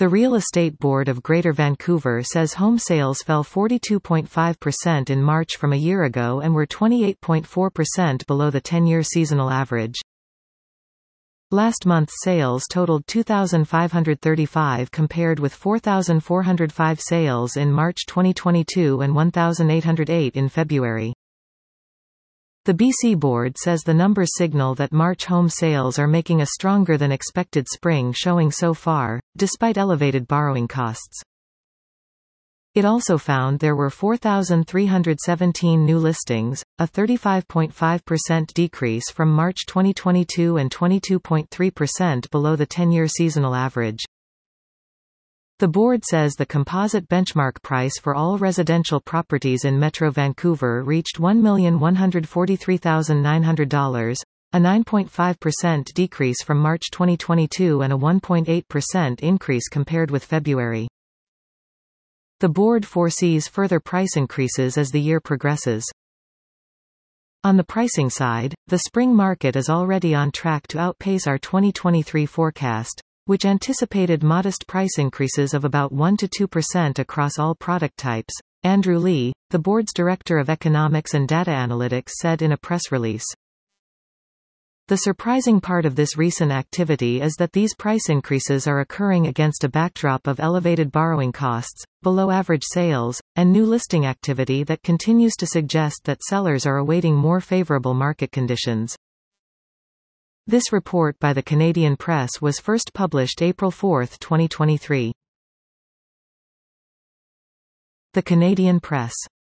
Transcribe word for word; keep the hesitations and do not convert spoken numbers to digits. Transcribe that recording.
The Real Estate Board of Greater Vancouver says home sales fell forty-two point five percent in March from a year ago and were twenty-eight point four percent below the ten-year seasonal average. Last month's sales totaled two thousand five hundred thirty-five compared with four thousand four hundred five sales in March twenty twenty-two and one thousand eight hundred eight in February. The B C Board says the numbers signal that March home sales are making a stronger than expected spring showing so far, despite elevated borrowing costs. It also found there were four thousand three hundred seventeen new listings, a thirty-five point five percent decrease from March twenty twenty-two and twenty-two point three percent below the ten-year seasonal average. The board says the composite benchmark price for all residential properties in Metro Vancouver reached one million one hundred forty-three thousand nine hundred dollars, a nine point five percent decrease from March twenty twenty-two and a one point eight percent increase compared with February. The board foresees further price increases as the year progresses. On the pricing side, the spring market is already on track to outpace our twenty twenty-three forecast, which anticipated modest price increases of about one to two percent across all product types, Andrew Lee, the board's Director of Economics and Data Analytics, said in a press release. The surprising part of this recent activity is that these price increases are occurring against a backdrop of elevated borrowing costs, below-average sales, and new listing activity that continues to suggest that sellers are awaiting more favorable market conditions. This report by the Canadian Press was first published April fourth, twenty twenty-three. The Canadian Press.